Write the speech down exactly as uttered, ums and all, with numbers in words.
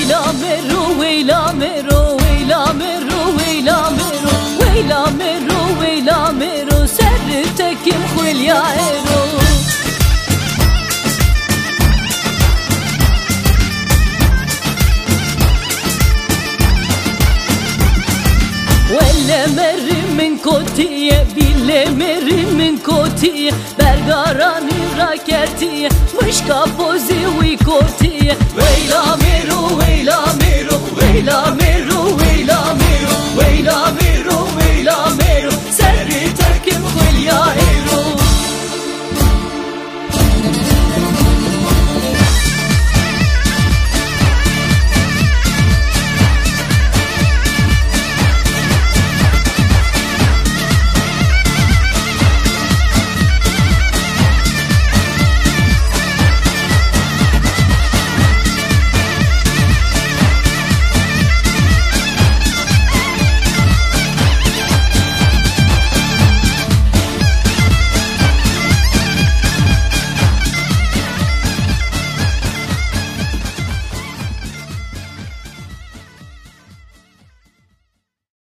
ويلا مرو ويلا مرو ويلا مرو ويلا مرو ويلا مرو ويلا مرو سرتك مخول يا عيرو ولا مر من كوتية بيلا مر من كوتية برقراني راكرتية مش كابوزي ويكوتية ويلا مر